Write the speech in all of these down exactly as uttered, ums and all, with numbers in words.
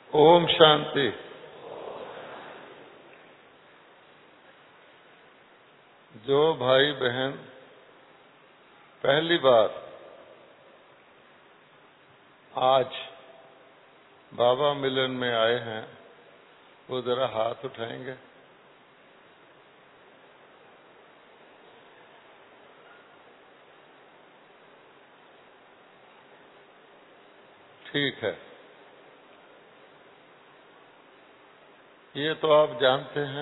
ओम शांति। जो भाई बहन पहली बार आज बाबा मिलन में आए हैं वो जरा हाथ उठाएंगे। ठीक है, ये तो आप जानते हैं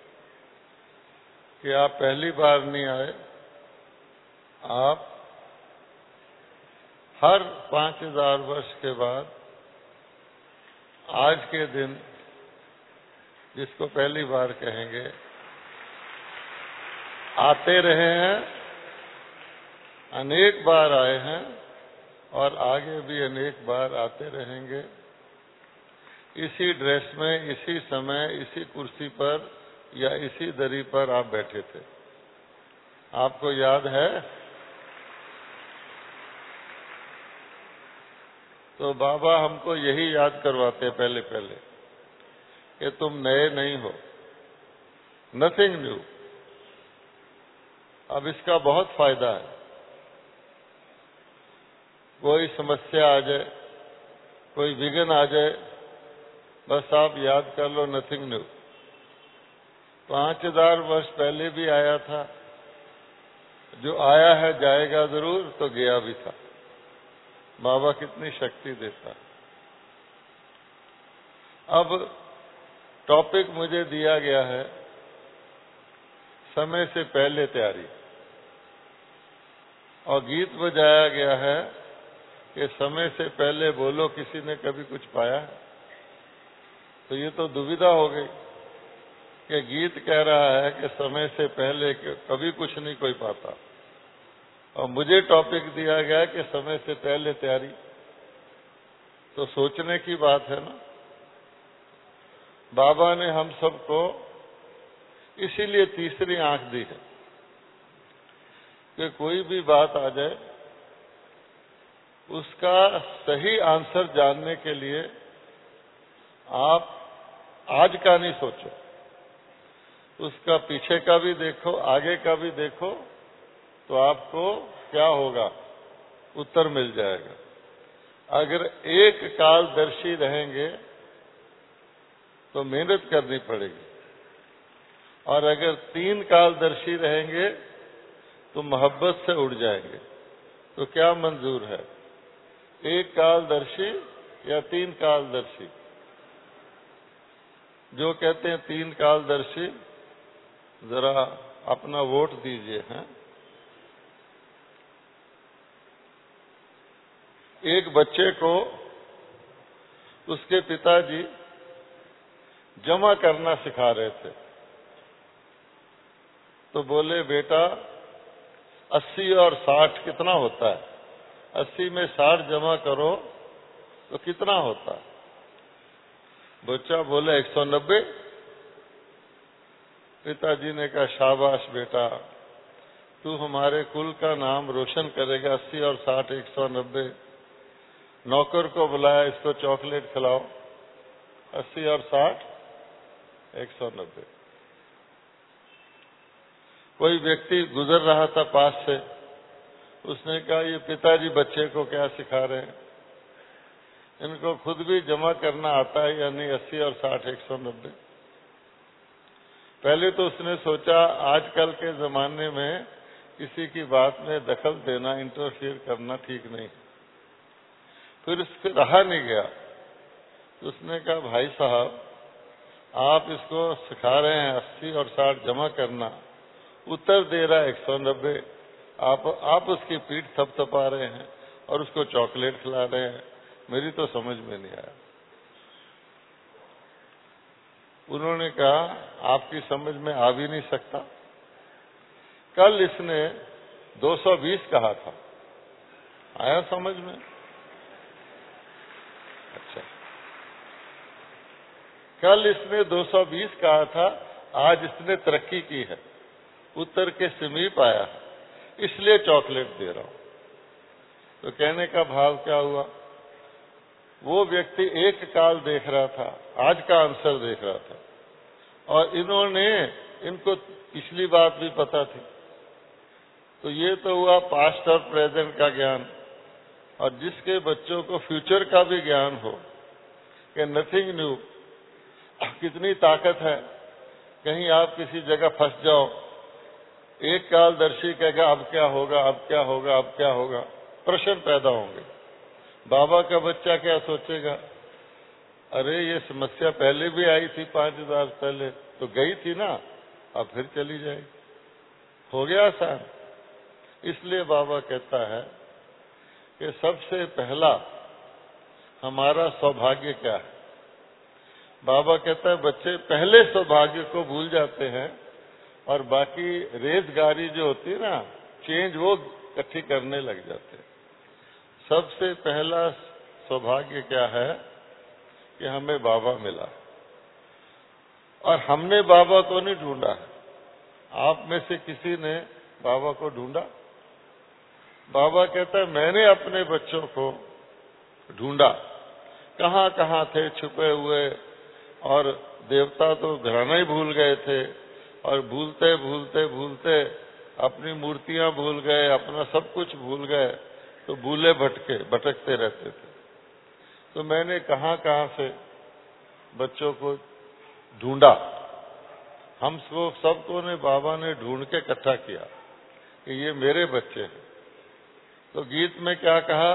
कि आप पहली बार नहीं आए। आप हर पांच हजार वर्ष के बाद आज के दिन, जिसको पहली बार कहेंगे, आते रहे हैं, अनेक बार आए हैं और आगे भी अनेक बार आते रहेंगे। इसी ड्रेस में, इसी समय, इसी कुर्सी पर या इसी दरी पर आप बैठे थे। आपको याद है? तो बाबा हमको यही याद करवाते पहले पहले कि तुम नए नहीं हो, नथिंग न्यू। अब इसका बहुत फायदा है। कोई समस्या आ जाए, कोई विघ्न आ जाए, बस आप याद कर लो नथिंग न्यू। पांच हजार वर्ष पहले भी आया था, जो आया है जाएगा जरूर, तो गया भी था। बाबा कितनी शक्ति देता। अब टॉपिक मुझे दिया गया है समय से पहले तैयारी, और गीत बजाया गया है कि समय से पहले बोलो किसी ने कभी कुछ पाया है। तो ये तो दुविधा हो गई कि गीत कह रहा है कि समय से पहले कभी कुछ नहीं कोई पाता, और मुझे टॉपिक दिया गया कि समय से पहले तैयारी। तो सोचने की बात है ना। बाबा ने हम सबको इसीलिए तीसरी आंख दी है कि कोई भी बात आ जाए, उसका सही आंसर जानने के लिए आप आज का नहीं सोचो, उसका पीछे का भी देखो, आगे का भी देखो, तो आपको क्या होगा, उत्तर मिल जाएगा। अगर एक कालदर्शी रहेंगे तो मेहनत करनी पड़ेगी, और अगर तीन कालदर्शी रहेंगे तो मोहब्बत से उड़ जाएंगे। तो क्या मंजूर है, एक कालदर्शी या तीन कालदर्शी? जो कहते हैं तीन कालदर्शी, जरा अपना वोट दीजिए। हैं, एक बच्चे को उसके पिताजी जमा करना सिखा रहे थे। तो बोले, बेटा अस्सी और साठ कितना होता है? अस्सी में साठ जमा करो तो कितना होता है? बच्चा बोले एक सौ नब्बे। पिताजी ने कहा, शाबाश बेटा, तू हमारे कुल का नाम रोशन करेगा। अस्सी और साठ एक सौ नब्बे। नौकर को बुलाया, इसको चॉकलेट खिलाओ। अस्सी और साठ एक सौ नब्बे। कोई व्यक्ति गुजर रहा था पास से, उसने कहा, ये पिताजी बच्चे को क्या सिखा रहे हैं, इनको खुद भी जमा करना आता है या नहीं? अस्सी और साठ एक सौ नब्बे। पहले तो उसने सोचा आजकल के जमाने में किसी की बात में दखल देना, इंटरफियर करना ठीक नहीं। फिर उससे रहा नहीं गया, तो उसने कहा, भाई साहब, आप इसको सिखा रहे हैं अस्सी और साठ जमा करना, उत्तर दे रहा है एक सौ नब्बे। आप आप उसकी पीठ थपथपा रहे हैं और उसको चॉकलेट खिला रहे हैं। मेरी तो समझ में नहीं आया। उन्होंने कहा, आपकी समझ में आ भी नहीं सकता। कल इसने दो सौ बीस कहा था, आया समझ में? अच्छा, कल इसने दो सौ बीस कहा था, आज इसने तरक्की की है, उत्तर के समीप आया है, इसलिए चॉकलेट दे रहा हूं। तो कहने का भाव क्या हुआ वो व्यक्ति एक काल देख रहा था, आज का आंसर देख रहा था, और इन्होंने इनको पिछली बात भी पता थी। तो ये तो हुआ पास्ट और प्रेजेंट का ज्ञान। और जिसके बच्चों को फ्यूचर का भी ज्ञान हो कि नथिंग न्यू, कितनी ताकत है, कहीं आप किसी जगह फंस जाओ, एक कालदर्शी कहेगा अब क्या होगा, अब क्या होगा, अब क्या होगा, प्रश्न पैदा होंगे। बाबा का बच्चा क्या सोचेगा, अरे ये समस्या पहले भी आई थी पांच हजार पहले, तो गई थी ना, अब फिर चली जाएगी, हो गया आसान। इसलिए बाबा कहता है कि सबसे पहला हमारा सौभाग्य क्या है। बाबा कहता है बच्चे पहले सौभाग्य को भूल जाते हैं और बाकी रेजगारी जो होती है ना, चेंज, वो इकट्ठी करने लग जाते हैं। सबसे पहला सौभाग्य क्या है कि हमें बाबा मिला, और हमने बाबा को नहीं ढूंढा है। आप में से किसी ने बाबा को ढूंढा? बाबा कहता है मैंने अपने बच्चों को ढूंढा, कहां कहां थे छुपे हुए, और देवता तो घराना ही भूल गए थे, और भूलते भूलते भूलते अपनी मूर्तियां भूल गए, अपना सब कुछ भूल गए, तो भूले भटके भटकते रहते थे। तो मैंने कहां कहां से बच्चों को ढूंढा, हम सब सबको ने बाबा ने ढूंढ के इकट्ठा किया कि ये मेरे बच्चे हैं। तो गीत में क्या कहा,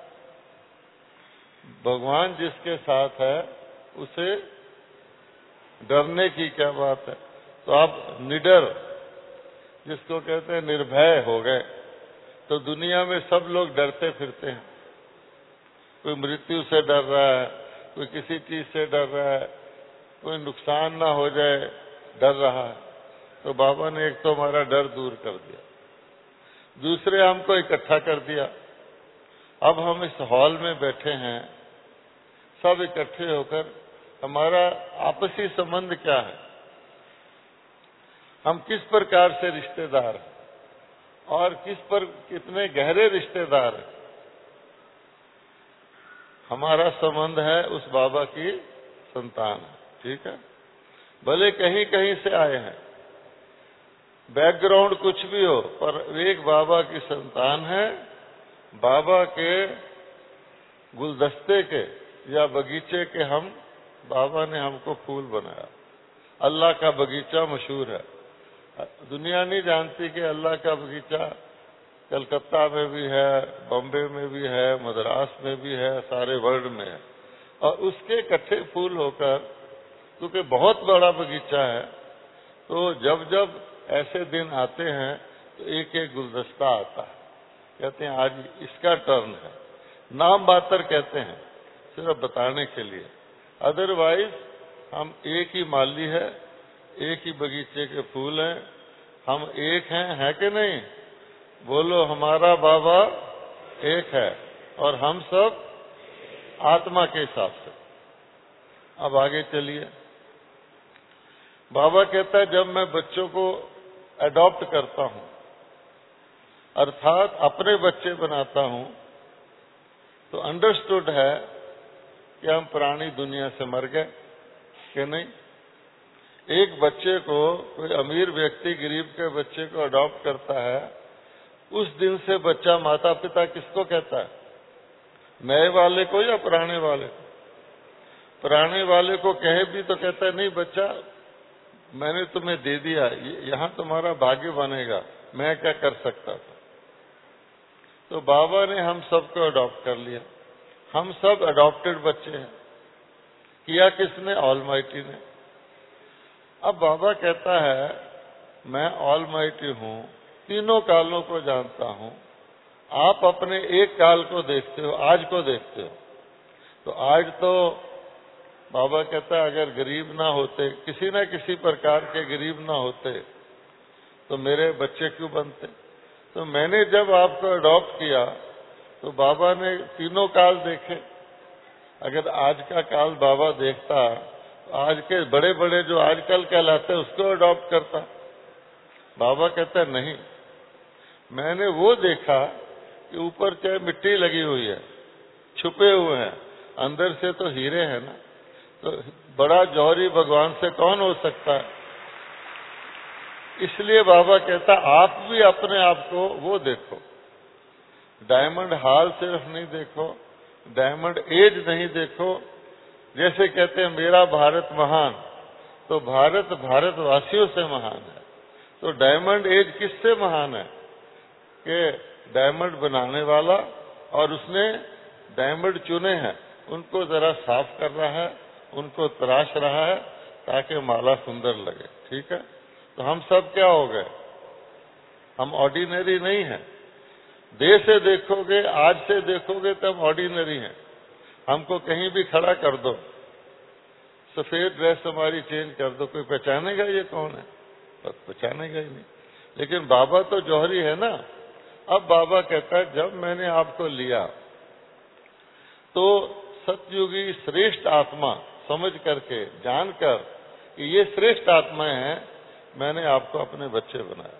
भगवान जिसके साथ है उसे डरने की क्या बात है। तो आप निडर, जिसको कहते हैं निर्भय हो गए। तो दुनिया में सब लोग डरते फिरते हैं, कोई मृत्यु से डर रहा है, कोई किसी चीज से डर रहा है, कोई नुकसान ना हो जाए डर रहा है। तो बाबा ने एक तो हमारा डर दूर कर दिया, दूसरे हमको इकट्ठा कर दिया। अब हम इस हॉल में बैठे हैं, सब इकट्ठे होकर, हमारा आपसी संबंध क्या है, हम किस प्रकार से रिश्तेदार हैं, और किस पर कितने गहरे रिश्तेदार हैं। हमारा संबंध है उस बाबा की संतान है, ठीक है। भले कहीं कहीं से आए हैं, बैकग्राउंड कुछ भी हो, पर एक बाबा की संतान है। बाबा के गुलदस्ते के या बगीचे के हम, बाबा ने हमको फूल बनाया। अल्लाह का बगीचा मशहूर है, दुनिया नहीं जानती कि अल्लाह का बगीचा कलकत्ता में भी है, बॉम्बे में भी है, मद्रास में भी है, सारे वर्ल्ड में है। और उसके इकट्ठे फूल होकर, क्योंकि बहुत बड़ा बगीचा है, तो जब जब ऐसे दिन आते हैं तो एक एक गुलदस्ता आता है, कहते हैं आज इसका टर्न है। नाम मात्र कहते हैं सिर्फ बताने के लिए, अदरवाइज हम एक ही माली है, एक ही बगीचे के फूल हैं, हम एक हैं, है कि नहीं? बोलो हमारा बाबा एक है और हम सब आत्मा के हिसाब से। अब आगे चलिए। बाबा कहता है जब मैं बच्चों को अडॉप्ट करता हूं, अर्थात अपने बच्चे बनाता हूं, तो अंडरस्टूड है कि हम पुरानी दुनिया से मर गए कि नहीं। एक बच्चे को, कोई अमीर व्यक्ति गरीब के बच्चे को अडॉप्ट करता है, उस दिन से बच्चा माता पिता किसको कहता है, नए वाले को या पुराने वाले को? पुराने वाले को कहे भी तो कहता है नहीं बच्चा मैंने तुम्हें दे दिया, यहाँ तुम्हारा भाग्य बनेगा, मैं क्या कर सकता था। तो बाबा ने हम सबको अडॉप्ट कर लिया, हम सब अडॉप्टेड बच्चे हैं। किया किसने? ऑलमाइटी ने। अब बाबा कहता है मैं ऑलमाइटी हूं, तीनों कालों को जानता हूं। आप अपने एक काल को देखते हो, आज को देखते हो। तो आज तो बाबा कहता है अगर गरीब ना होते, किसी न किसी प्रकार के गरीब ना होते, तो मेरे बच्चे क्यों बनते? तो मैंने जब आपको अडॉप्ट किया तो बाबा ने तीनों काल देखे। अगर आज का काल बाबा देखता, तो आज के बड़े बड़े जो आजकल कहलाते हैं उसको अडॉप्ट करता। बाबा कहता है नहीं, मैंने वो देखा कि ऊपर चाहे मिट्टी लगी हुई है, छुपे हुए हैं, अंदर से तो हीरे हैं ना। तो बड़ा जौहरी भगवान से कौन हो सकता है? इसलिए बाबा कहता आप भी अपने आप को वो देखो, डायमंड हाल सिर्फ नहीं देखो, डायमंड एज नहीं देखो। जैसे कहते हैं मेरा भारत महान, तो भारत भारतवासियों से महान है। तो डायमंड एज किससे महान है? कि डायमंड बनाने वाला और उसने डायमंड चुने हैं, उनको जरा साफ कर रहा है, उनको तराश रहा है ताकि माला सुंदर लगे। ठीक है, तो हम सब क्या हो गए? हम ऑर्डिनरी नहीं हैं। देह से देखोगे, आज से देखोगे तो हम ऑर्डिनरी हैं। हमको कहीं भी खड़ा कर दो, सफेद ड्रेस हमारी चेंज कर दो, कोई पहचानेगा ये कौन है? पहचानेगा ही नहीं। लेकिन बाबा तो जौहरी है ना। अब बाबा कहता है जब मैंने आपको लिया तो सतयुगी श्रेष्ठ आत्मा समझ करके, जानकर कि ये श्रेष्ठ आत्मा है, मैंने आपको अपने बच्चे बनाया।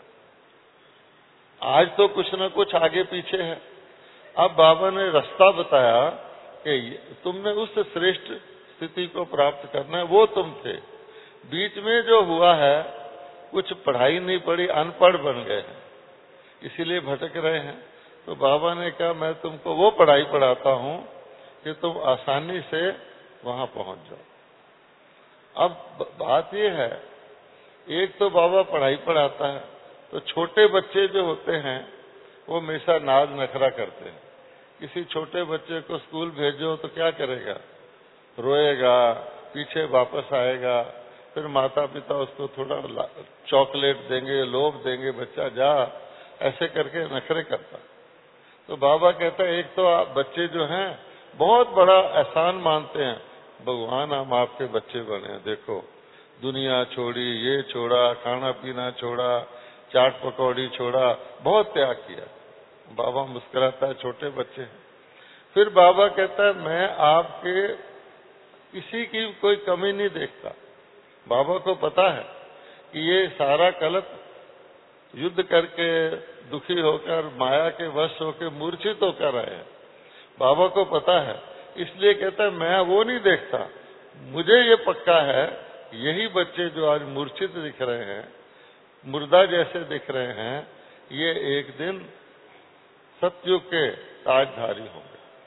आज तो कुछ न कुछ आगे पीछे है। अब बाबा ने रास्ता बताया कि तुमने उस श्रेष्ठ स्थिति को प्राप्त करना है, वो तुम थे। बीच में जो हुआ है, कुछ पढ़ाई नहीं पढ़ी, अनपढ़ बन गए हैं, इसीलिए भटक रहे हैं। तो बाबा ने कहा मैं तुमको वो पढ़ाई पढ़ाता हूं कि तुम आसानी से वहां पहुंच जाओ। अब बात ये है, एक तो बाबा पढ़ाई पढ़ाता है, तो छोटे बच्चे जो होते हैं वो हमेशा नाज नखरा करते हैं। किसी छोटे बच्चे को स्कूल भेजो तो क्या करेगा? रोएगा, पीछे वापस आएगा, फिर माता पिता उसको थोड़ा चॉकलेट देंगे, लोभ देंगे, बच्चा जा, ऐसे करके नखरे करता। तो बाबा कहता है एक तो आप बच्चे जो हैं बहुत बड़ा एहसान मानते हैं, भगवान हम आपके बच्चे बने, देखो दुनिया छोड़ी, ये छोड़ा, खाना पीना छोड़ा, चाट पकौड़ी छोड़ा, बहुत त्याग किया। बाबा मुस्कुराता है, छोटे बच्चे हैं। फिर बाबा कहता है मैं आपके किसी की कोई कमी नहीं देखता। बाबा को पता है कि ये सारा कलप युद्ध करके, दुखी होकर, माया के वश होकर मूर्छित होकर आए हैं। बाबा को पता है, इसलिए कहता है मैं वो नहीं देखता। मुझे ये पक्का है यही बच्चे जो आज मूर्छित दिख रहे हैं, मुर्दा जैसे दिख रहे हैं, ये एक दिन सतयुग के ताजधारी होंगे।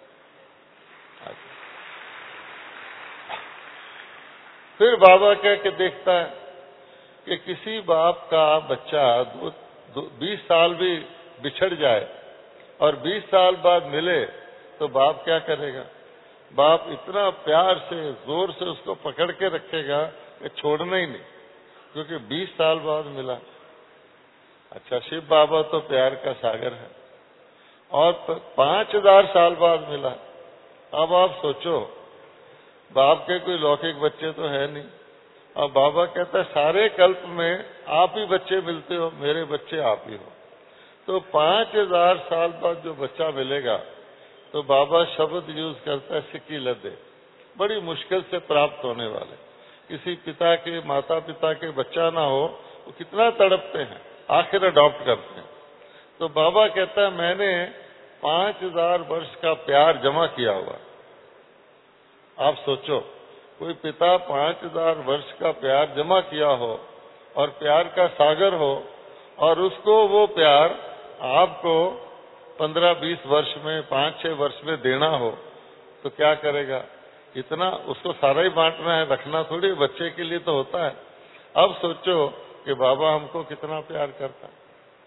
फिर बाबा कह के देखता है कि किसी बाप का बच्चा दो, दो, बीस साल भी बिछड़ जाए और बीस साल बाद मिले तो बाप क्या करेगा? बाप इतना प्यार से, जोर से उसको पकड़ के रखेगा कि छोड़ना ही नहीं, क्योंकि बीस साल बाद मिला। अच्छा, शिव बाबा तो प्यार का सागर है, और पांच हजार साल बाद मिला। अब आप सोचो, बाप के कोई लौकिक बच्चे तो है नहीं। अब बाबा कहता है सारे कल्प में आप ही बच्चे मिलते हो, मेरे बच्चे आप ही हो। तो पांच हजार साल बाद जो बच्चा मिलेगा, तो बाबा शब्द यूज करता है सिक्की लदे, बड़ी मुश्किल से प्राप्त होने वाले। किसी पिता के, माता पिता के बच्चा ना हो, वो कितना तड़पते हैं, आखिर अडॉप्ट करते हैं। तो बाबा कहता है मैंने पांच हजार वर्ष का प्यार जमा किया हुआ। आप सोचो, कोई पिता पांच हजार वर्ष का प्यार जमा किया हो और प्यार का सागर हो, और उसको वो प्यार आपको पंद्रह बीस वर्ष में, पांच छह वर्ष में देना हो, तो क्या करेगा? इतना उसको सारा ही बांटना है, रखना थोड़ी, बच्चे के लिए तो होता है। अब सोचो कि बाबा हमको कितना प्यार करता है,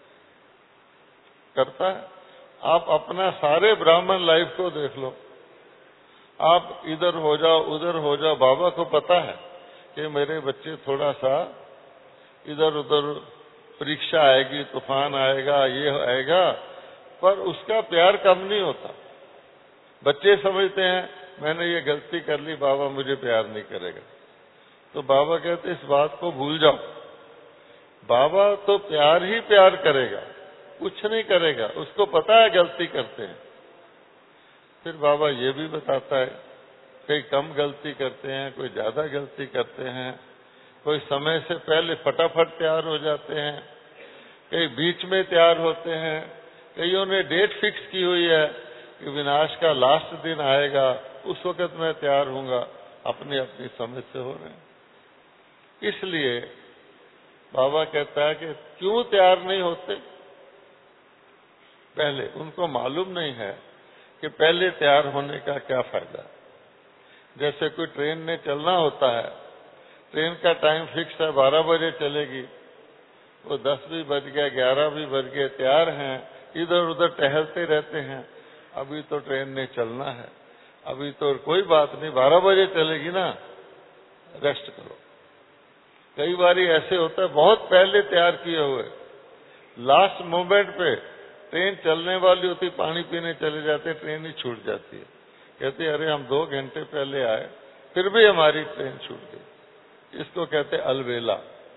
करता है। आप अपना सारे ब्राह्मण लाइफ को देख लो, आप इधर हो जाओ, उधर हो जाओ, बाबा को पता है कि मेरे बच्चे थोड़ा सा इधर उधर, परीक्षा आएगी, तूफान आएगा, ये आएगा, पर उसका प्यार कम नहीं होता। बच्चे समझते हैं मैंने ये गलती कर ली, बाबा मुझे प्यार नहीं करेगा। तो बाबा कहते इस बात को भूल जाओ, बाबा तो प्यार ही प्यार करेगा, कुछ नहीं करेगा। उसको पता है गलती करते हैं। फिर बाबा ये भी बताता है, कई कम गलती करते हैं, कोई ज्यादा गलती करते हैं, कोई समय से पहले फटाफट तैयार हो जाते हैं, कई बीच में तैयार होते हैं, कईयों ने डेट फिक्स की हुई है कि विनाश का लास्ट दिन आएगा, उस वक्त मैं तैयार हूंगा, अपनी अपनी समझ से हो रहे हैं। इसलिए बाबा कहता है कि क्यों तैयार नहीं होते? पहले उनको मालूम नहीं है कि पहले तैयार होने का क्या फायदा है। जैसे कोई ट्रेन में चलना होता है, ट्रेन का टाइम फिक्स है, बारह बजे चलेगी, वो दस भी बज गया, ग्यारह भी बज गए, तैयार हैं, इधर उधर टहलते रहते हैं, अभी तो ट्रेन ने चलना है, अभी तो कोई बात नहीं, बारह बजे चलेगी ना, रेस्ट करो। कई बार ऐसे होता है, बहुत पहले तैयार किए हुए, लास्ट मोमेंट पे ट्रेन चलने वाली होती, पानी पीने चले जाते, ट्रेन ही छूट जाती है। कहते अरे हम दो घंटे पहले आए, फिर भी हमारी ट्रेन छूट गई। इसको कहते अलवेला।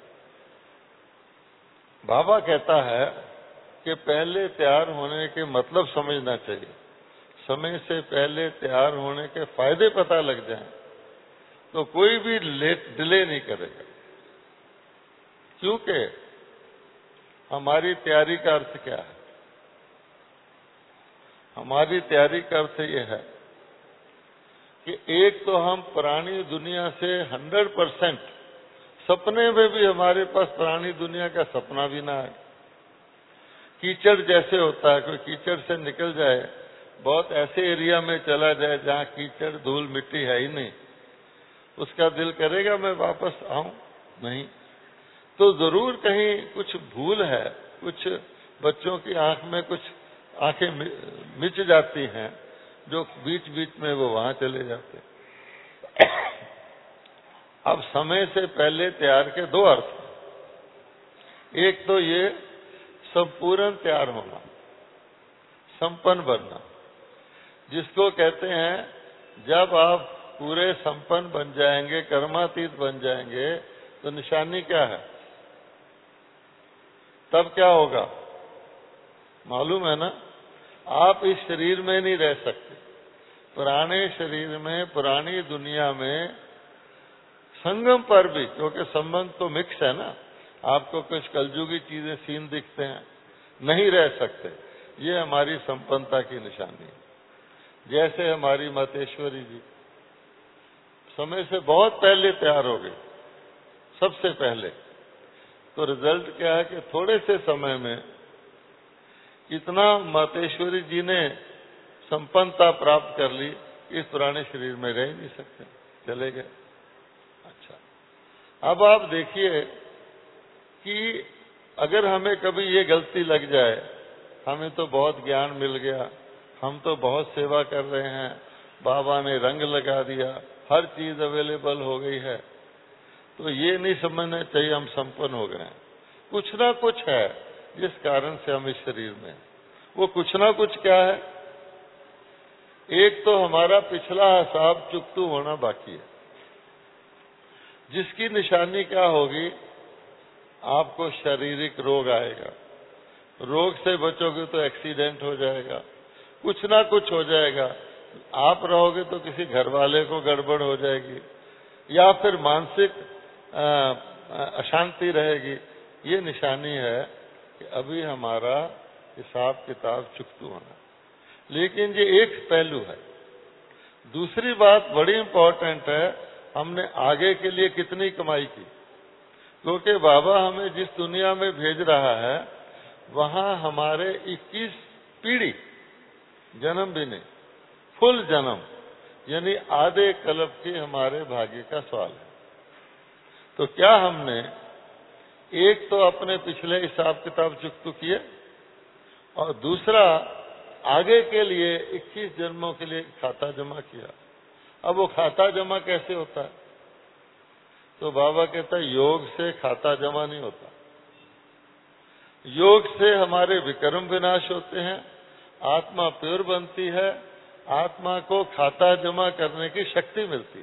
बाबा कहता है कि पहले तैयार होने के मतलब समझना चाहिए। समय से पहले तैयार होने के फायदे पता लग जाएं तो कोई भी लेट डिले नहीं करेगा, क्योंकि हमारी तैयारी का अर्थ क्या है? हमारी तैयारी का अर्थ यह है कि एक तो हम पुरानी दुनिया से हंड्रेड परसेंट, सपने में भी हमारे पास पुरानी दुनिया का सपना भी ना है। कीचड़ जैसे होता है, कोई कीचड़ से निकल जाए, बहुत ऐसे एरिया में चला जाए जहाँ कीचड़ धूल मिट्टी है ही नहीं, उसका दिल करेगा मैं वापस आऊं? नहीं। तो जरूर कहीं कुछ भूल है, कुछ बच्चों की आंख में कुछ आंखें मिच जाती हैं, जो बीच बीच में वो वहां चले जाते। अब समय से पहले तैयार के दो अर्थ, एक तो ये संपूर्ण तैयार होना, संपन्न बनना, जिसको कहते हैं जब आप पूरे संपन्न बन जाएंगे, कर्मातीत बन जाएंगे, तो निशानी क्या है? तब क्या होगा मालूम है ना? आप इस शरीर में नहीं रह सकते। पुराने शरीर में, पुरानी दुनिया में, संगम पर भी, क्योंकि संबंध तो मिक्स है ना, आपको कुछ कलयुगी चीजें सीन दिखते हैं, नहीं रह सकते। ये हमारी संपन्नता की निशानी है। जैसे हमारी मातेश्वरी जी समय से बहुत पहले तैयार हो गई, सबसे पहले। तो रिजल्ट क्या है कि थोड़े से समय में इतना मातेश्वरी जी ने संपन्नता प्राप्त कर ली, इस पुराने शरीर में रह नहीं सकते, चले गए। अच्छा, अब आप देखिए कि अगर हमें कभी ये गलती लग जाए, हमें तो बहुत ज्ञान मिल गया, हम तो बहुत सेवा कर रहे हैं, बाबा ने रंग लगा दिया, हर चीज अवेलेबल हो गई है, तो ये नहीं समझना चाहिए हम संपन्न हो गए हैं। कुछ ना कुछ है जिस कारण से हम इस शरीर में, वो कुछ ना कुछ क्या है? एक तो हमारा पिछला हिसाब चुकतू होना बाकी है, जिसकी निशानी क्या होगी? आपको शारीरिक रोग आएगा, रोग से बचोगे तो एक्सीडेंट हो जाएगा, कुछ ना कुछ हो जाएगा। आप रहोगे तो किसी घर वाले को गड़बड़ हो जाएगी, या फिर मानसिक अशांति रहेगी। ये निशानी है कि अभी हमारा हिसाब किताब चुकतू होना। लेकिन ये एक पहलू है। दूसरी बात बड़ी इंपॉर्टेंट है, हमने आगे के लिए कितनी कमाई की, क्योंकि बाबा हमें जिस दुनिया में भेज रहा है वहां हमारे इक्कीस पीढ़ी, जन्म भी नहीं, फुल जन्म, यानी आधे कल्प के हमारे भाग्य का सवाल है। तो क्या हमने एक तो अपने पिछले हिसाब किताब चुकतू किए, और दूसरा आगे के लिए इक्कीस जन्मों के लिए खाता जमा किया। अब वो खाता जमा कैसे होता है? तो बाबा कहता है योग से खाता जमा नहीं होता। योग से हमारे विक्रम विनाश होते हैं, आत्मा प्योर बनती है, आत्मा को खाता जमा करने की शक्ति मिलती है।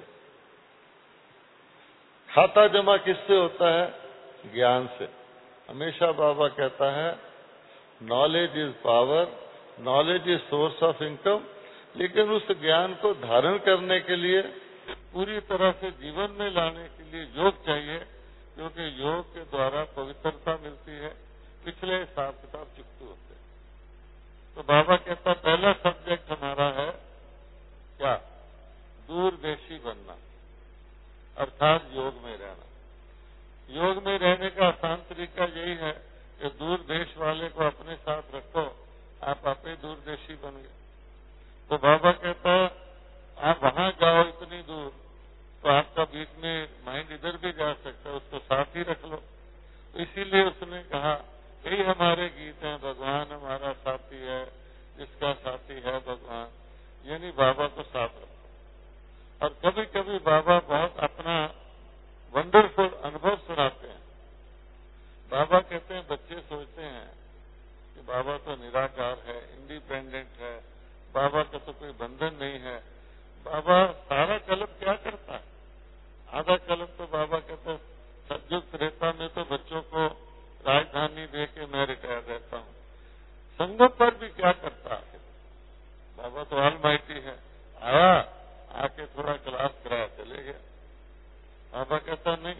खाता जमा किससे होता है? ज्ञान से। हमेशा बाबा कहता है knowledge is power, knowledge is source of income. लेकिन उस ज्ञान को धारण करने के लिए, पूरी तरह से जीवन में लाने के लिए योग चाहिए, क्योंकि योग के द्वारा पवित्रता मिलती है, पिछले हिसाब किताब चुकते होते हैं। तो बाबा कहता पहला सब्जेक्ट हमारा है क्या? दूरदेशी बनना, अर्थात योग में रहना। योग में रहने का आसान तरीका यही है कि दूर देश वाले को अपने साथ रखो, आप आपे दूरदेशी बन गए। तो बाबा कहता है आप वहां जाओ इतनी दूर, तो आपका बीच में माइंड इधर भी जा सकता है, उसको साथ ही रख लो। तो इसीलिए उसने कहा यही हमारे गीत हैं, भगवान हमारा साथी है, जिसका साथी है भगवान, यानी बाबा को साथ रखो। और कभी कभी बाबा बहुत अपना वंडरफुल अनुभव सुनाते हैं। बाबा कहते हैं बच्चे सोचते हैं कि बाबा तो निराकार है, इंडिपेंडेंट है, बाबा का तो कोई बंधन नहीं है। बाबा सारा कल्प क्या करता है? आधा कल्प तो बाबा कहते हैं सतयुग त्रेता में तो बच्चों को राजधानी दे के मैं रिटायर रहता हूँ। संगम पर भी क्या करता है? बाबा तो ऑलमाइटी है, आया आके थोड़ा क्लास कराया चले गए। बाबा कहता नहीं,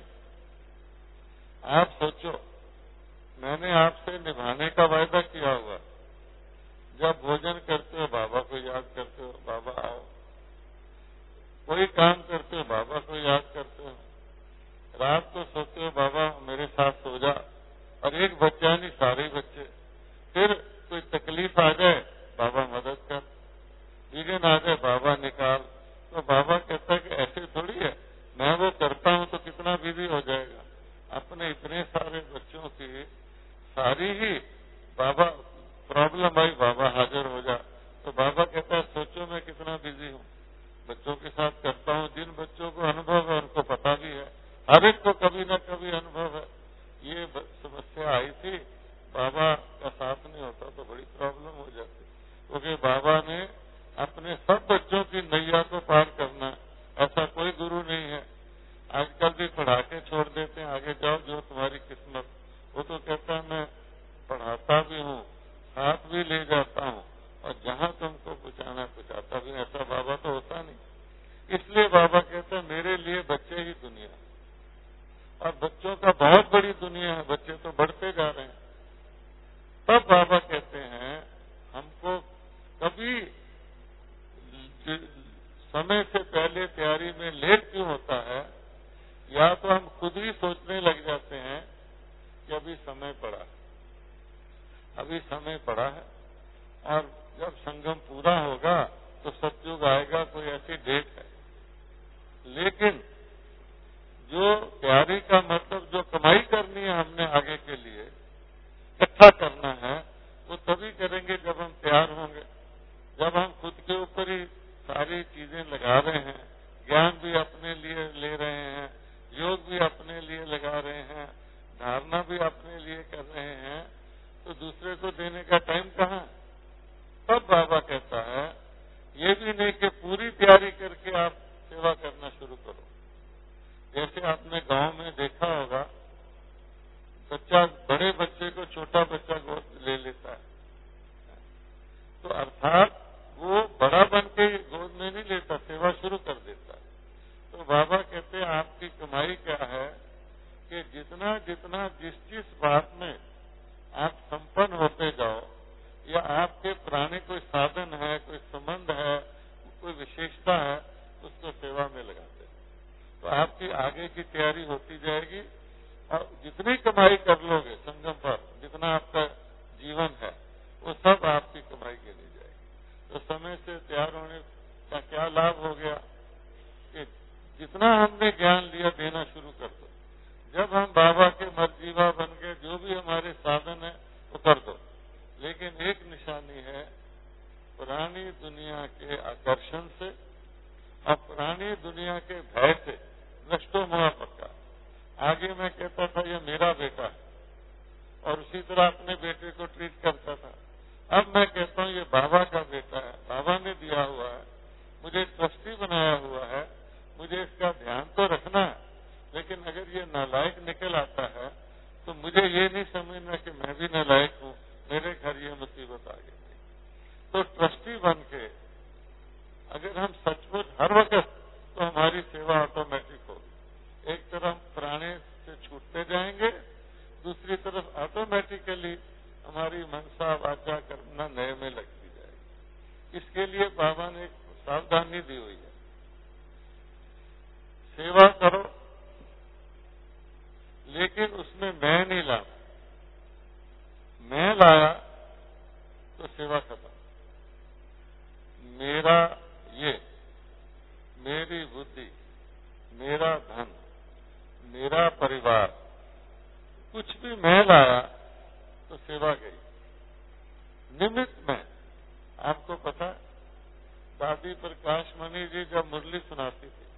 आप सोचो मैंने आपसे निभाने का वायदा किया हुआ। जब भोजन करते हो बाबा को याद करते हो, बाबा आओ। कोई काम करते हो बाबा को याद करते हो। रात को सोते हो बाबा मेरे साथ सो जा। और एक बच्चा नहीं सारे बच्चे। फिर कोई तकलीफ आ जाए बाबा मदद कर, विघ्न आ जाए बाबा निकाल। तो बाबा कहता है कि ऐसे थोड़ी है, मैं वो करता हूं तो कितना बिजी हो जाएगा। अपने इतने सारे बच्चों की सारी ही बाबा प्रॉब्लम आई बाबा हाजिर हो जा। तो बाबा कहता है सोचो मैं कितना बिजी हूँ, बच्चों के साथ करता हूँ। जिन बच्चों को अनुभव है उनको पता भी है, हर एक को कभी न कभी अनुभव है। ये समस्या आई थी, बाबा का साथ नहीं होता तो बड़ी प्रॉब्लम हो जाती, क्योंकि बाबा ने अपने सब बच्चों की नैया को पार करना। ऐसा कोई गुरु नहीं है। आजकल भी पढ़ा के छोड़ देते हैं, आगे जाओ जो तुम्हारी किस्मत। वो तो कहता है मैं पढ़ाता भी हूँ, साथ भी ले जाता हूँ, और जहाँ तुमको पहुँचाना पहुँचाता भी। ऐसा बाबा तो होता नहीं। इसलिए बाबा कहते हैं मेरे लिए बच्चे ही दुनिया, और बच्चों का बहुत बड़ी दुनिया है, बच्चे तो बढ़ते जा रहे हैं। तब बाबा कहते हैं हमको कभी समय से पहले तैयारी में लेट क्यों होता है? या तो हम खुद ही सोचने लग जाते हैं कि अभी समय पड़ा है, अभी समय पड़ा है, और जब संगम पूरा होगा तो सतयुग आएगा, कोई ऐसी डेट है। लेकिन जो तैयारी का मतलब जो कमाई करनी है हमने आगे के लिए, इकट्ठा करना है, वो तभी करेंगे जब हम तैयार होंगे। जब हम खुद के ऊपर ही सारी चीजें लगा रहे हैं, ज्ञान भी अपने लिए ले रहे हैं, योग भी अपने लिए लगा रहे हैं, धारणा भी अपने लिए कर रहे हैं, तो दूसरे को देने का टाइम कहाँ? तब बाबा कहता है ये भी नहीं कि पूरी तैयारी करके आप सेवा करना शुरू करो। जैसे आपने गांव में देखा होगा, बच्चा बड़े बच्चे को छोटा बच्चा गोद ले लेता है, तो अर्थात वो बड़ा बन के गोद में नहीं लेता, सेवा शुरू कर देता है। तो बाबा कहते हैं आपकी कमाई क्या है कि जितना जितना जिस जिस बात में आप संपन्न होते जाओ, या आपके पुराने कोई साधन है, कोई संबंध है, कोई विशेषता है, उसको सेवा में लगाते हैं, तो आपकी आगे की तैयारी होती जाएगी। और जितनी कमाई कर लोगे संगम पर, जितना आपका जीवन है, वो सब आपकी कमाई गिनी जाएगी। तो समय से तैयार होने का क्या लाभ हो गया कि जितना हमने ज्ञान लिया देना शुरू कर दो। जब हम बाबा के मर्जीवा बन के जो भी हमारे साधन है वो कर दो। लेकिन एक निशानी है, पुरानी दुनिया के आकर्षण से और पुरानी दुनिया के भय से नष्टो मोह पक्का। आगे मैं कहता था ये मेरा बेटा है, और उसी तरह अपने बेटे को ट्रीट करता था। अब मैं कहता हूँ ये बाबा का बेटा है, बाबा ने दिया हुआ है, मुझे ट्रस्टी बनाया हुआ है, मुझे इसका ध्यान तो रखना है। लेकिन अगर ये नालायक निकल आता है तो मुझे ये नहीं समझना कि मैं भी नालायक हूँ, मेरे घर ये मुसीबत आ गई। तो ट्रस्टी बन के अगर हम सचमुच हर वक्त, तो हमारी सेवा ऑटोमेटिक होगी। एक तरफ पुराने से छूटते जाएंगे, दूसरी तरफ ऑटोमेटिकली हमारी मनसा वाचा करना नए में लगती जाएगी। इसके लिए बाबा ने एक सावधानी दी हुई है सेवा करो, लेकिन उसमें मैं नहीं ला। मैं लाया तो सेवा खत्म। मेरा ये, मेरी बुद्धि, मेरा धन, मेरा परिवार, कुछ भी मैं लाया तो सेवा गई। निमित्त में, आपको पता, दादी प्रकाश मणि जी जब मुरली सुनाती थी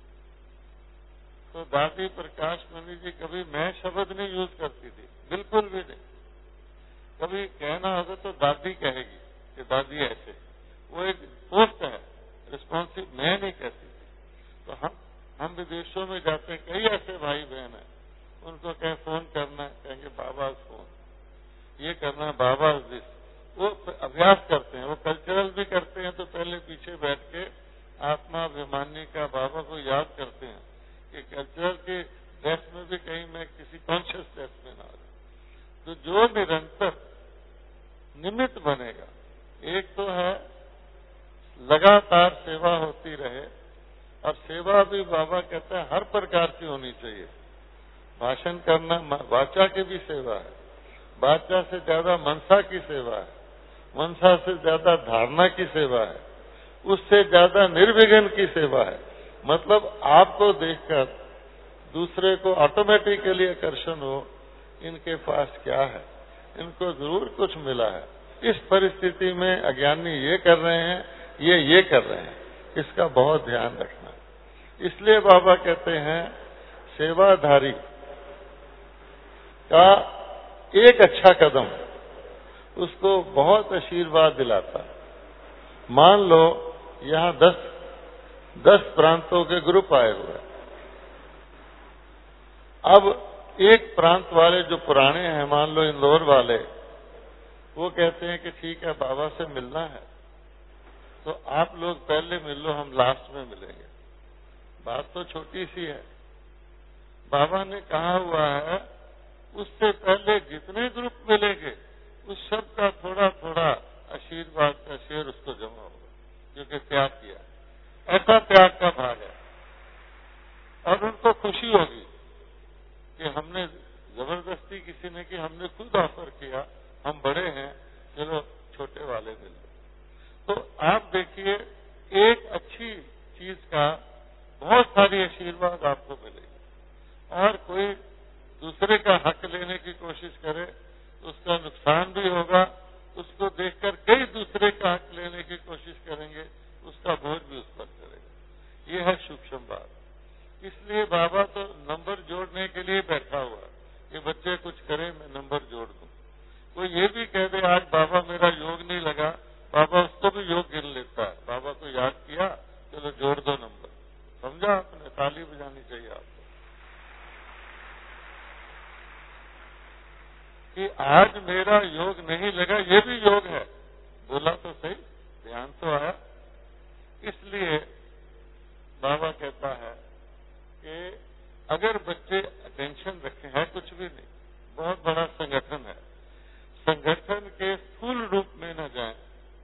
तो दादी प्रकाश मणि जी कभी मैं शब्द नहीं यूज करती थी, बिल्कुल भी नहीं। कभी कहना होगा तो दादी कहेगी कि दादी ऐसे, वो एक पोस्ट है, रिस्पॉन्सिव, मैं नहीं कहती थी। तो हम हम विदेशों में जाते हैं, कई ऐसे भाई बहन हैं, उनको कहें फोन करना, कहेंगे बाबा फोन, ये करना बाबा दिस, वो अभ्यास करते हैं, वो कल्चरल भी करते हैं। तो पहले पीछे बैठ के आत्माभिमानी का बाबा को याद करते हैं कि कल्चरल के ड्रेस में भी कहीं मैं किसी कॉन्शियस ड्रेस में ना आ। तो जो निरंतर निमित्त बनेगा, एक तो है लगातार सेवा होती रहे, और सेवा भी बाबा कहता है हर प्रकार की होनी चाहिए। भाषण करना वाचा की भी सेवा है, वाचा से ज्यादा मनसा की सेवा है, मनसा से ज्यादा धारणा की सेवा है, उससे ज्यादा निर्विघ्न की सेवा है। मतलब आपको देखकर दूसरे को ऑटोमेटिकली आकर्षण हो, इनके पास क्या है, इनको जरूर कुछ मिला है। इस परिस्थिति में अज्ञानी ये कर रहे हैं, ये ये कर रहे हैं, इसका बहुत ध्यान रखना। इसलिए बाबा कहते हैं सेवाधारी का एक अच्छा कदम उसको बहुत आशीर्वाद दिलाता है। मान लो यहां दस दस प्रांतों के ग्रुप आए हुए हैं। अब एक प्रांत वाले जो पुराने हैं, मान लो इंदौर वाले, वो कहते हैं कि ठीक है बाबा से मिलना है तो आप लोग पहले मिल लो, हम लास्ट में मिलेंगे। बात तो छोटी सी है। बाबा ने कहा हुआ है उससे पहले जितने ग्रुप मिलेंगे उस सब का थोड़ा थोड़ा आशीर्वाद का शेर उसको जमा होगा, क्योंकि त्याग किया। ऐसा त्याग का भाग है, और उनको खुशी होगी कि हमने जबरदस्ती किसी ने कि हमने खुद ऑफर किया, हम बड़े हैं, चलो छोटे वाले मिल लो। तो आप देखिए एक अच्छी चीज का बहुत सारी आशीर्वाद आपको मिलेगी, और कोई दूसरे का हक लेने की कोशिश करे तो उसका नुकसान भी होगा। उसको देखकर कई दूसरे का हक लेने की कोशिश करेंगे, उसका बोझ भी उस पर करेगा। ये है सूक्ष्म बात। इसलिए बाबा तो नंबर जोड़ने के लिए बैठा हुआ कि बच्चे कुछ करें, मैं नंबर जोड़ दूं। कोई ये भी कह दे आज बाबा मेरा योग नहीं लगा, बाबा उसको भी योग गिन लेता है। बाबा को याद किया, चलो जोड़ दो नंबर। समझा आपने? ताली बजानी चाहिए आपको कि आज मेरा योग नहीं लगा, ये भी योग है। बोला तो सही, ध्यान तो आया। इसलिए बाबा कहता है कि अगर बच्चे अटेंशन रखें, है कुछ भी नहीं, बहुत बड़ा संगठन है, संगठन के स्थूल रूप में न जाएं,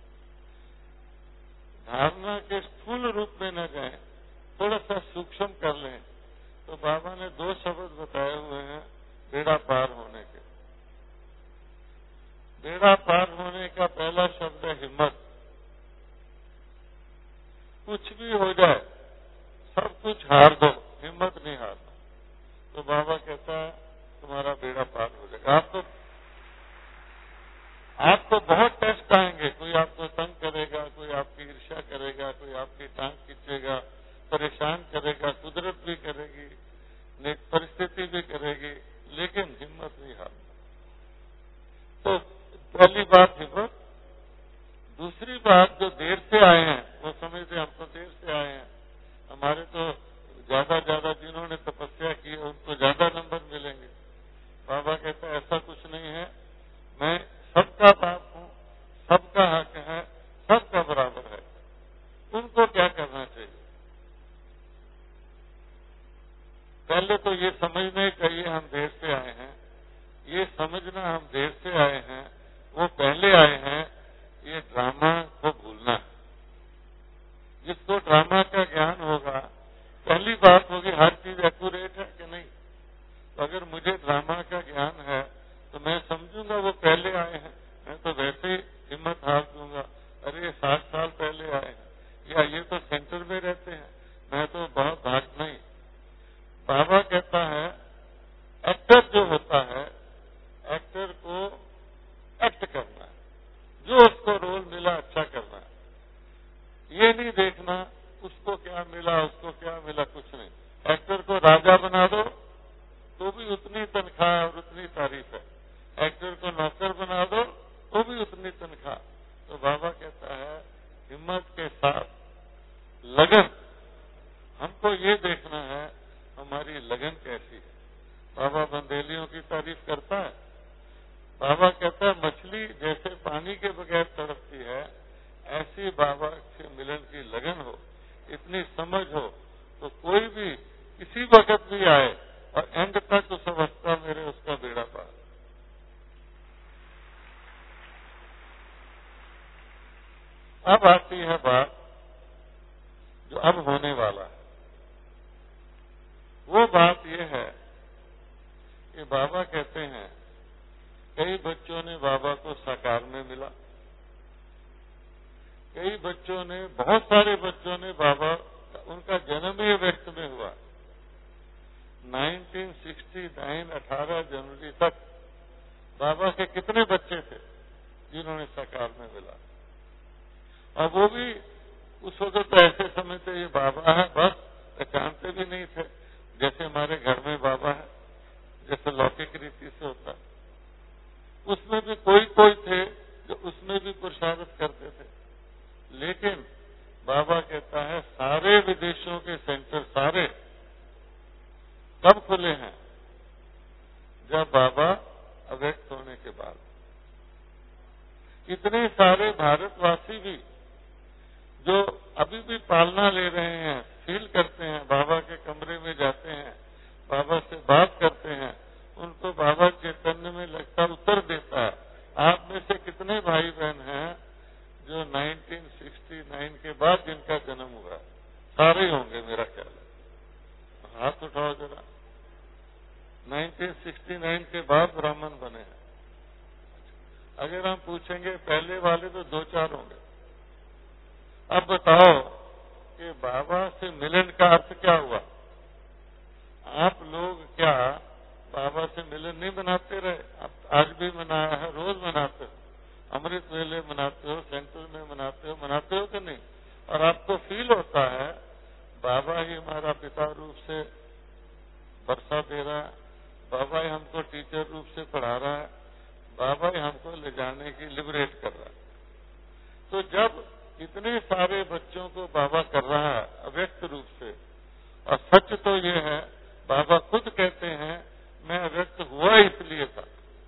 धारणा के स्थूल रूप में न जाएं, थोड़ा सा सूक्ष्म कर लें। तो बाबा ने दो शब्द बताए हुए हैं बेड़ा पार होने के। बेड़ा पार होने का पहला शब्द है हिम्मत। कुछ भी हो जाए, सब कुछ हार दो, हिम्मत नहीं हारना। तो बाबा कहता है तुम्हारा बेड़ा पार हो जाएगा। आपको आपको बहुत टेस्ट आएंगे, कोई आपको तंग करेगा, कोई आपकी ईर्ष्या करेगा, कोई आपकी टांग खींचेगा, परेशान करेगा, कुदरत भी करेगी, परिस्थिति भी करेगी, लेकिन हिम्मत नहीं हारना। तो पहली बात हिम्मत। दूसरी बात, जो देर से आए हैं वो समझते हम तो देर से आए हैं, हमारे तो ज्यादा ज्यादा जिन्होंने तपस्या की उनको ज्यादा नंबर मिलेंगे। बाबा कहता है ऐसा कुछ नहीं है, मैं सबका बाप हूं, सबका हक है, सबका बराबर है। उनको क्या करना चाहिए? पहले तो ये समझना चाहिए हम देर से आए हैं, ये समझना हम देर से आए हैं, वो पहले आए हैं, ये ड्रामा को भूलना है। जिसको ड्रामा का ज्ञान होगा, पहली बात होगी सेंटर में रहते हैं, मैं तो बहुत भाग नहीं। बाबा कहता है एक्टर जो होता है, एक्टर को एक्ट करना है, जो उसको रोल मिला अच्छा करना है, ये नहीं देखना उसको क्या मिला उसको क्या मिला, कुछ नहीं। एक्टर को राजा बना दो तो भी उतनी तनख्वाह और उतनी तारीफ है, एक्टर को नौकर बना दो तो भी उतनी तनख्वाह। तो बाबा कहता है हिम्मत के साथ लगन, हमको ये देखना है हमारी लगन कैसी है। बाबा बंदेलियों की तारीफ करता है। बाबा कहता है मछली जैसे पानी के बगैर तड़पती है, ऐसी बाबा से मिलन की लगन हो, इतनी समझ हो, तो कोई भी किसी वक्त भी आए और एंड तक उस अवस्था मेरे उसका बेड़ा पार। अब आती है बात जो अब होने वाला है। वो बात ये है कि बाबा कहते हैं कई बच्चों ने बाबा को साकार में मिला, कई बच्चों ने, बहुत सारे बच्चों ने बाबा, उनका जन्म ही व्यक्त में हुआ। उन्नीस सौ उनहत्तर अठारह जनवरी तक बाबा के कितने बच्चे थे जिन्होंने साकार में मिला, और वो भी उस वक्त तो ऐसे समझते ये बाबा है, बस पहचानते भी नहीं थे, जैसे हमारे घर में बाबा है, जैसे लौकिक रीति से होता है। उसमें भी कोई कोई थे जो उसमें भी पुरुषार्थ करते थे, लेकिन बाबा कहता है सारे विदेशों के सेंटर सारे कब खुले हैं? जब बाबा अव्यक्त होने के बाद। इतने सारे भारतवासी भी जो अभी भी पालना ले रहे हैं, फील करते हैं, बाबा के कमरे में जाते हैं, बाबा से बात करते हैं, उनको बाबा चैतन्य में लगता उत्तर देता है। आप में से कितने भाई बहन हैं जो उन्नीस सौ उनहत्तर के बाद जिनका जन्म हुआ? सारे होंगे मेरा ख्याल है, हाथ उठाओ जरा। उन्नीस सौ उनहत्तर के बाद ब्राह्मण बने हैं। अगर हम पूछेंगे पहले वाले तो दो चार होंगे। अब बताओ कि बाबा से मिलन का अर्थ क्या हुआ? आप लोग क्या बाबा से मिलन नहीं मनाते रहे? आप आज भी मनाया है, रोज मनाते हो, अमृत वेले मनाते हो, सेंटर में मनाते हो, मनाते हो कि नहीं? और आपको फील होता है बाबा ही हमारा पिता रूप से वर्षा दे रहा है, बाबा ही हमको टीचर रूप से पढ़ा रहा है, बाबा ही हमको ले जाने की लिबरेट कर रहा है। तो जब इतने सारे बच्चों को बाबा कर रहा है अव्यक्त रूप से, और सच तो ये है बाबा खुद कहते हैं मैं अव्यक्त हुआ इसलिए था।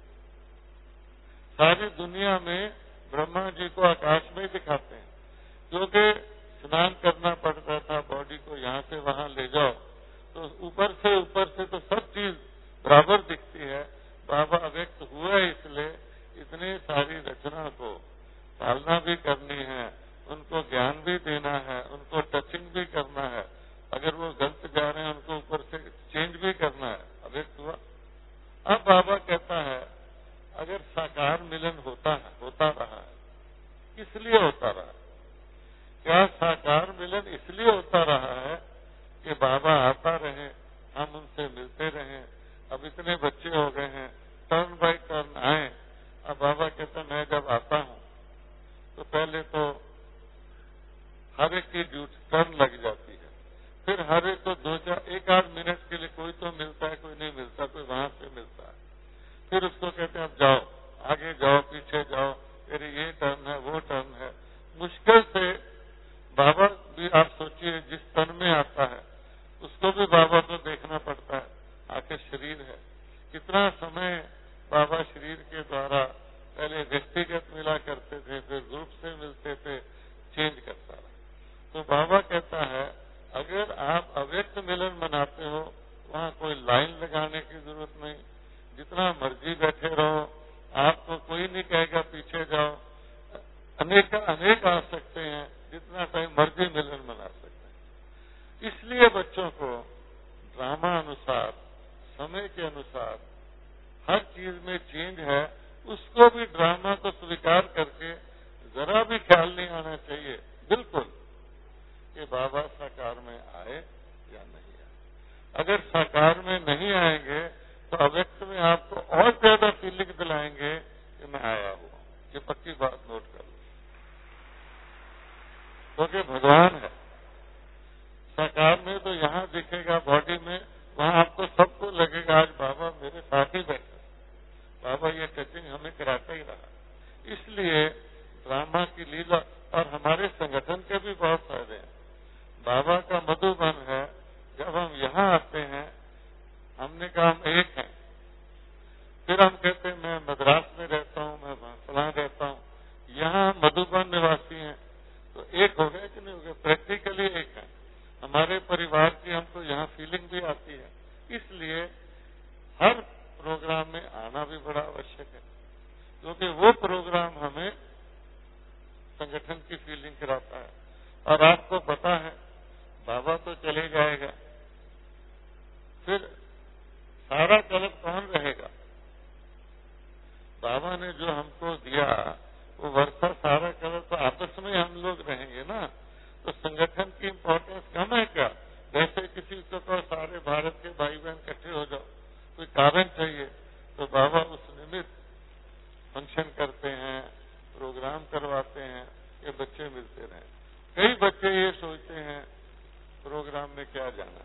सारी दुनिया में ब्रह्मा जी को आकाश में दिखाते हैं, क्योंकि स्नान करना पड़ता था, बॉडी को यहाँ से वहां ले जाओ, तो ऊपर से ऊपर से तो सब चीज बराबर दिखती है। बाबा अव्यक्त हुआ इसलिए इतनी सारी रचना को पालना भी करनी है, उनको ज्ञान भी देना है, उनको टचिंग भी करना है, अगर वो गलत जा रहे हैं उनको ऊपर से चेंज भी करना है। अव्यक्त हुआ। अब बाबा कहता है अगर साकार मिलन होता है, होता रहा है, इसलिए होता रहा है। क्या साकार मिलन इसलिए होता रहा है कि बाबा आता रहे, हम उनसे मिलते रहें? अब इतने बच्चे हो गए हैं, टर्न बाय टर्न आए। अब बाबा कहते मैं जब आता हूं तो पहले तो हर एक की ड्यूटी टर्न लग जाती है, फिर हर एक को दो चार एक आध मिनट के लिए कोई तो मिलता है, कोई नहीं मिलता, कोई वहां से मिलता है, फिर उसको कहते हैं अब जाओ, आगे जाओ, पीछे जाओ, फिर ये टर्न है, वो टर्न है। मुश्किल से बाबा भी आप सोचिए जिस तन में आता है उसको भी बाबा को देखना पड़ता है, आखिर शरीर है। कितना समय बाबा शरीर के द्वारा पहले व्यक्तिगत मिला करते थे, फिर ग्रुप से मिलते थे, चेंज करता रहा। तो बाबा कहता है अगर आप अव्यक्त मिलन मनाते हो, वहां कोई लाइन लगाने की जरूरत नहीं, जितना मर्जी बैठे रहो, आपको कोई नहीं कहेगा पीछे जाओ। अनेक अनेक आ सकते हैं, जितना टाइम मर्जी मिलन मना सकते हैं। इसलिए बच्चों को ड्रामा अनुसार, समय के अनुसार हर चीज में चेंज है, उसको भी ड्रामा को स्वीकार करके जरा भी ख्याल नहीं आना चाहिए। बिल्कुल कि बाबा साकार में आए या नहीं आए। अगर साकार में नहीं आएंगे तो अव्यक्त में आपको और ज्यादा फीलिंग दिलाएंगे कि मैं आया हुआ। ये पक्की बात नोट कर लो, क्योंकि तो भगवान है। साकार में तो यहाँ दिखेगा बॉडी में, वहाँ आपको सबको लगेगा आज बाबा मेरे साथ ही बैठे, बाबा ये टचिंग हमें कराता ही रहा। इसलिए ड्रामा की लीला और हमारे संगठन के भी बहुत फायदे हैं। बाबा का मधुबन है, जब हम यहाँ आते हैं हमने कहा हम एक हैं, फिर हम कहते हैं मैं मद्रास में रहता हूँ, मैं फलां रहता हूँ, यहाँ मधुबन निवासी हैं, तो एक हो गए कि नहीं हो गए? प्रैक्टिकली एक है। हमारे परिवार की हमको यहाँ फीलिंग भी आती है। इसलिए हर प्रोग्राम में आना भी बड़ा आवश्यक है, क्योंकि वो प्रोग्राम हमें संगठन की फीलिंग कराता है। और आपको पता है बाबा तो चले जाएगा, फिर सारा कलप कौन रहेगा? बाबा ने जो हमको दिया वो वर्षा सारा कलप तो आपस में हम लोग रहेंगे ना, तो संगठन की इम्पोर्टेंस कम है क्या? जैसे किसी को तो सारे भारत के भाई बहन इकट्ठे हो जाओ, कोई कारण चाहिए, तो बाबा उस निमित्त फंक्शन करते हैं, प्रोग्राम करवाते हैं कि बच्चे मिलते रहें। कई बच्चे ये सोचते हैं प्रोग्राम में क्या जाना,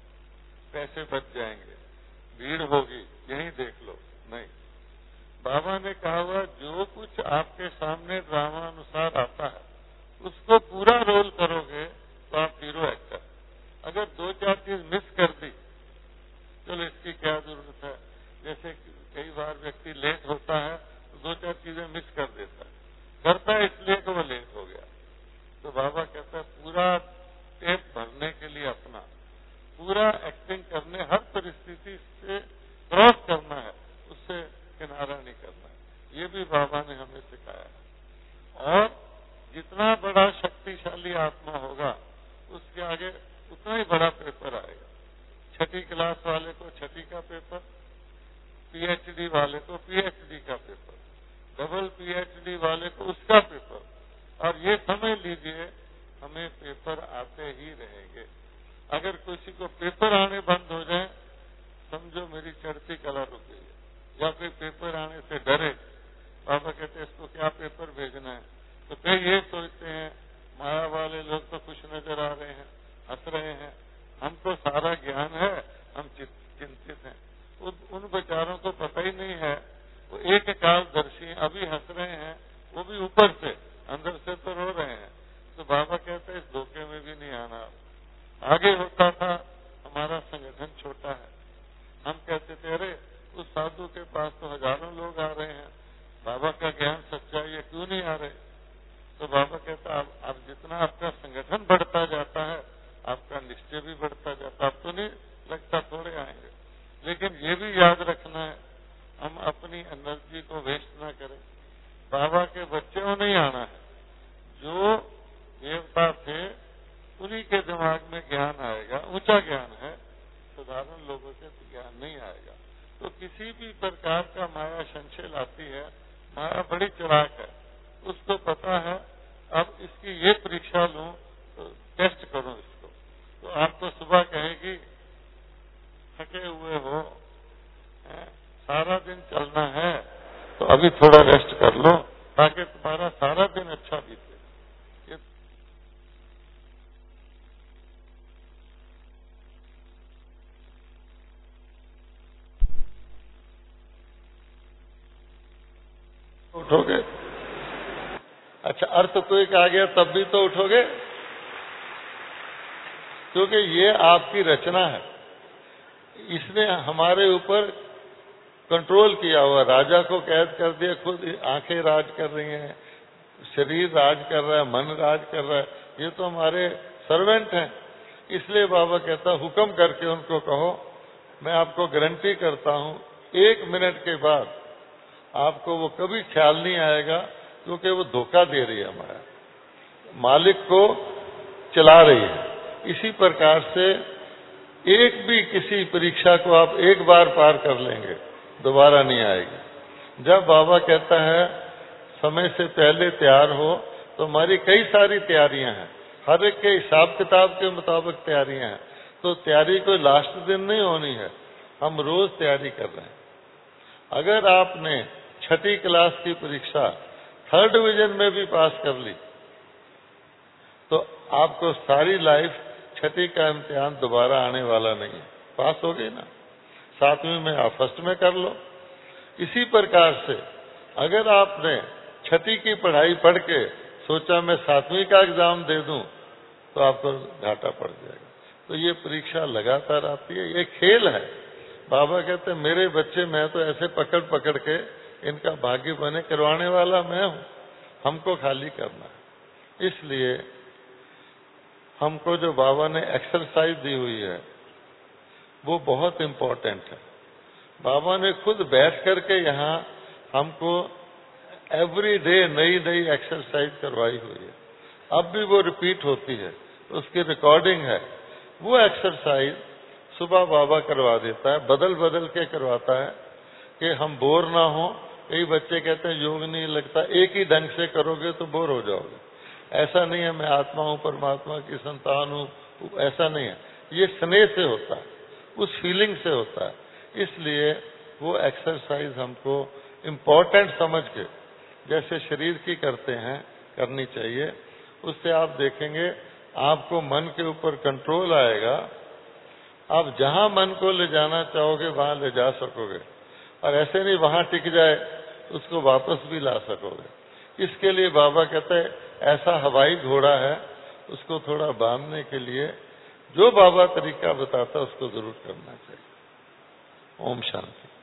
पैसे बच जाएंगे, भीड़ होगी, यहीं देख लो। नहीं, बाबा ने कहा हुआ जो कुछ आपके सामने ड्रामा अनुसार आता है उसको पूरा रोल करोगे तो आप हीरो एक्टर। अगर दो चार चीज मिस कर दी, चलो इसकी क्या जरूरत है, जैसे कई बार व्यक्ति लेट होता है तो दो चार चीजें मिस कर देता है, करता है इसलिए कि वो लेट हो गया। तो बाबा कहता है पूरा टेप भरने के लिए अपना पूरा एक्टिंग करने, हर परिस्थिति से क्रॉस करना है, उससे किनारा नहीं करना है। ये भी बाबा ने हमें सिखाया है। और जितना बड़ा शक्तिशाली आत्मा होगा उसके आगे उतना ही बड़ा पेपर आएगा। छठी क्लास वाले को छठी का पेपर, पीएचडी वाले को पीएचडी का पेपर, डबल पीएचडी वाले को उसका पेपर। और ये समझ लीजिए हमें पेपर आते ही रहेंगे। अगर किसी को पेपर आने बंद हो जाए समझो मेरी चढ़ती कला रुक गई है, या फिर पेपर आने से डरे। बाबा कहते हैं इसको क्या पेपर भेजना है, तो कई ये सोचते हैं माया वाले लोग तो खुश नजर आ रहे हैं, हंस रहे हैं, हमको सारा ज्ञान है, हम चिंतित हैं। उन बेचारों को पता ही नहीं है, वो एक कालदर्शी अभी हंस रहे हैं, वो भी ऊपर से, अंदर से तो रो रहे हैं। तो बाबा कहते हैं इस धोखे में भी नहीं आना। आगे होता था हमारा संगठन छोटा है, हम कहते थे अरे उस साधु के पास तो हजारों लोग आ रहे हैं, बाबा का ज्ञान सच्चाई है, क्यों नहीं आ रहे? तो बाबा कहता अब अब जितना आपका संगठन बढ़ता जाता है आपका निश्चय भी बढ़ता जाता। अब तो नहीं लगता थोड़े आएंगे, लेकिन ये भी याद रखना है हम अपनी एनर्जी को वेस्ट ना करें। बाबा के बच्चों नहीं आना है, जो देवता थे उन्हीं के दिमाग में ज्ञान आएगा, ऊंचा ज्ञान है, साधारण लोगों से ज्ञान नहीं आएगा। तो किसी भी प्रकार का माया संशय लाती है, माया बड़ी चालाक है, उसको पता है अब इसकी ये परीक्षा लूं तो टेस्ट करूं इसको। तो आपको सुबह कहेगी थके हुए हो, सारा दिन चलना है, तो अभी थोड़ा रेस्ट कर लो ताकि तुम्हारा सारा दिन अच्छा बीते। ये उठोगे? अच्छा, अर्थ तो एक आ गया, तब भी तो उठोगे, क्योंकि ये आपकी रचना है, इसने हमारे ऊपर कंट्रोल किया हुआ। राजा को कैद कर दिया, खुद आंखें राज कर रही हैं, शरीर राज कर रहा है, मन राज कर रहा है, ये तो हमारे सर्वेंट हैं। इसलिए बाबा कहता हुक्म करके उनको कहो, मैं आपको गारंटी करता हूं एक मिनट के बाद आपको वो कभी ख्याल नहीं आएगा, क्योंकि वो धोखा दे रही है, हमारा मालिक को चला रही है। इसी प्रकार से एक भी किसी परीक्षा को आप एक बार पार कर लेंगे, दोबारा नहीं आएगी। जब बाबा कहता है समय से पहले तैयार हो, तो हमारी कई सारी तैयारियां हैं। हर एक के हिसाब किताब के मुताबिक तैयारियां हैं। तो तैयारी कोई लास्ट दिन नहीं होनी है, हम रोज तैयारी कर रहे हैं। अगर आपने छठी क्लास की परीक्षा थर्ड डिवीजन में भी पास कर ली तो आपको सारी लाइफ छठी का इम्तिहान दोबारा आने वाला नहीं है, पास हो गई ना। सातवीं में आप फर्स्ट में कर लो। इसी प्रकार से अगर आपने छठी की पढ़ाई पढ़ के सोचा मैं सातवीं का एग्जाम दे दूं तो आपको घाटा पड़ जाएगा। तो ये परीक्षा लगातार आती है, ये खेल है। बाबा कहते हैं मेरे बच्चे मैं तो ऐसे पकड़ पकड़ के इनका भाग्य बने करवाने वाला मैं हूं, हमको खाली करना है। इसलिए हमको जो बाबा ने एक्सरसाइज दी हुई है वो बहुत इम्पोर्टेंट है। बाबा ने खुद बैठ करके यहाँ हमको एवरी डे नई नई एक्सरसाइज करवाई हुई है। अब भी वो रिपीट होती है, उसकी रिकॉर्डिंग है। वो एक्सरसाइज सुबह बाबा करवा देता है, बदल बदल के करवाता है कि हम बोर ना हो। कई बच्चे कहते हैं योग नहीं लगता, एक ही ढंग से करोगे तो बोर हो जाओगे। ऐसा नहीं है मैं आत्मा हूं, परमात्मा की संतान हूं, ऐसा नहीं है। ये स्नेह से होता है, उस फीलिंग से होता है। इसलिए वो एक्सरसाइज हमको इम्पोर्टेंट समझ के जैसे शरीर की करते हैं करनी चाहिए। उससे आप देखेंगे आपको मन के ऊपर कंट्रोल आएगा। आप जहां मन को ले जाना चाहोगे वहां ले जा सकोगे, और ऐसे नहीं वहां टिक जाए उसको वापस भी ला सकोगे। इसके लिए बाबा कहते हैं ऐसा हवाई घोड़ा है, उसको थोड़ा बांधने के लिए जो बाबा तरीका बताता है उसको जरूर करना चाहिए। ओम शांति।